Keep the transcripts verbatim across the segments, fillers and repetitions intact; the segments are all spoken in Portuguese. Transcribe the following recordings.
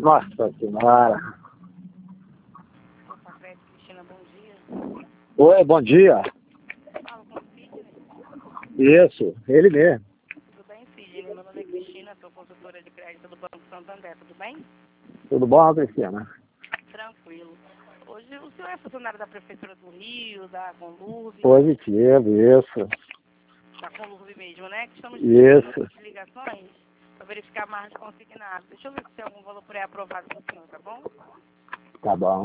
Nossa Senhora. Opa, Fred, Cristina, bom dia. Oi, bom dia. Fala com o Sidney. Isso, ele mesmo. Tudo bem, Sidney? Meu nome é Cristina, sou consultora de crédito do Banco Santander, tudo bem? Tudo bom, Cristina? Tranquilo. Hoje o senhor é funcionário da Prefeitura do Rio, da Conlurb? Positivo, isso. Da Conlurb mesmo, né? Que estamos Isso. de ligações para verificar a margem consignada. Deixa eu ver se tem algum valor pré-aprovado para o senhor, tá bom? Tá bom.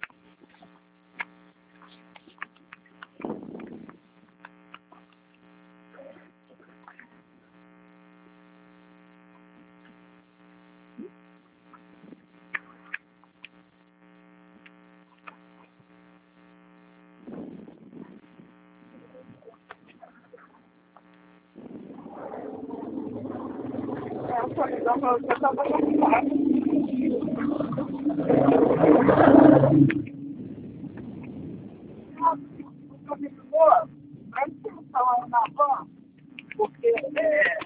Porque, é,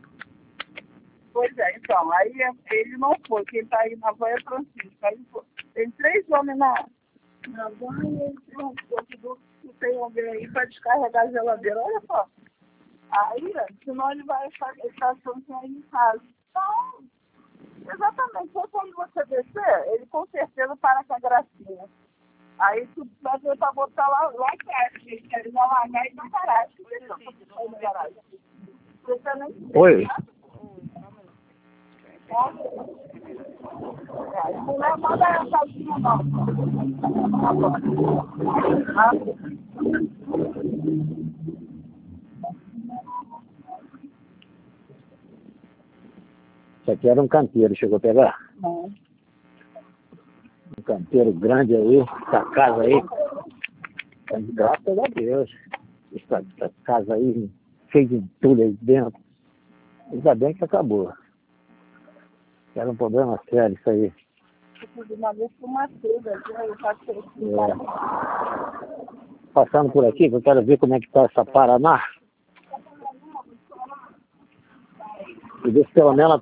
pois é, então, aí ele não foi, quem está aí na van é Francisco. Aí foi. Tem três homens na, na van e ele perguntou se tem alguém aí para descarregar a geladeira. Olha só. Aí, senão ele vai achar que ele está achando que é aí em casa. Então, exatamente, só quando você descer, ele com certeza para com a gracinha. Aí tu vai ver para botar lá, lá atrás, que eles querem largar e na garagem. Eles não podem sair da garagem. Você nem Oi. é, não é manda essa sozinha, não. Tá bom. Ah. Isso aqui era um canteiro, chegou a pegar? Não. Um canteiro grande aí, essa casa aí. Graças a Deus. Essa, essa casa aí, cheia de entulho aí dentro. Ainda bem que acabou. Era um problema sério isso aí. De uma vez com uma seda, eu passei aqui. É. Passando por aqui, que eu quero ver como é que tá essa Paraná. E ver se pelo menos...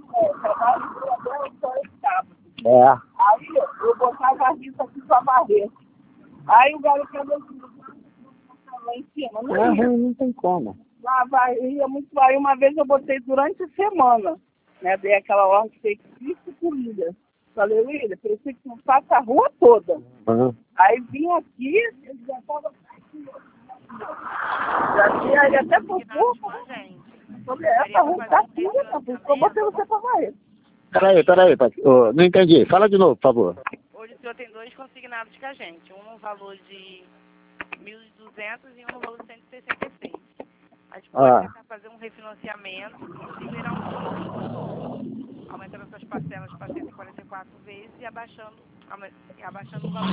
É. Aí eu botava a rita aqui pra varrer. Aí o garoto falou lá em cima. Não, É, ia. não tem como. Lá varria muito. Aí uma vez eu botei durante a semana. Né? Dei aquela ordem de feito isso por William. Falei, William, preciso que não faça a rua toda. Uhum. Aí vim aqui, ele já estava aqui. Já tinha ele até por pouco. Falei, essa rua tá aqui, por isso que eu botei você pra varrer. Peraí, peraí, Pati. Oh, não entendi. Fala de novo, por favor. Hoje o senhor tem dois consignados com a gente. Um no valor de mil e duzentos e um no valor de cento e sessenta e seis. A gente pode Ah. tentar fazer um refinanciamento e liberar um pouco, aumentando as suas parcelas para cento e quarenta e quatro vezes e abaixando, e abaixando o valor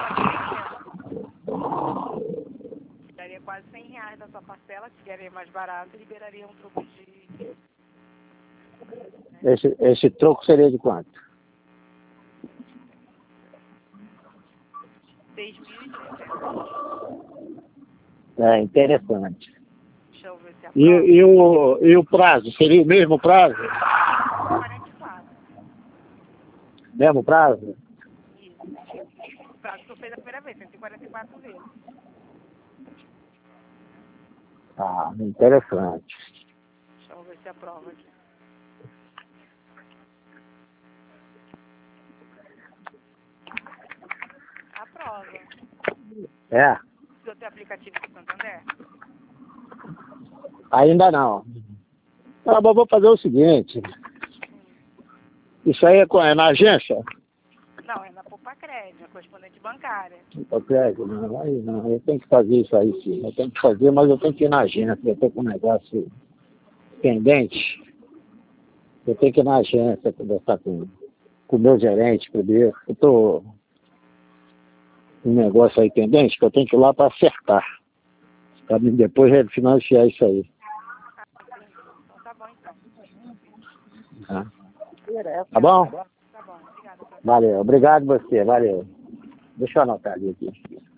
de daria quase cem reais da sua parcela, que ficaria mais barato e liberaria um troco de... Esse, esse troco seria de quanto? seis mil e trezentos. É, interessante. Deixa eu ver se a E, e, o, e o prazo? Seria o mesmo prazo? quarenta e quatro. Mesmo prazo? Isso. O prazo que eu fiz a primeira vez, cento e quarenta e quatro vezes. Ah, interessante. Deixa eu ver se aprova aqui. Aprova. É? O senhor tem aplicativo do Santander? Ainda não. Ah, mas vou fazer o seguinte. Isso aí é, com- é na agência? Não, é na Poupa Crédito, na correspondente bancária. Ok, não, aí não. Eu tenho que fazer isso aí, sim. Eu tenho que fazer, mas eu tenho que ir na agência. Eu estou com um negócio pendente. Eu tenho que ir na agência conversar com com o meu gerente primeiro. Eu estou com um negócio aí pendente que eu tenho que ir lá para acertar. Para depois refinanciar isso aí. Então tá bom, então. Tá, tá bom? Tá bom, obrigada. Valeu. Obrigado você. Valeu. Deixa eu anotar ali aqui.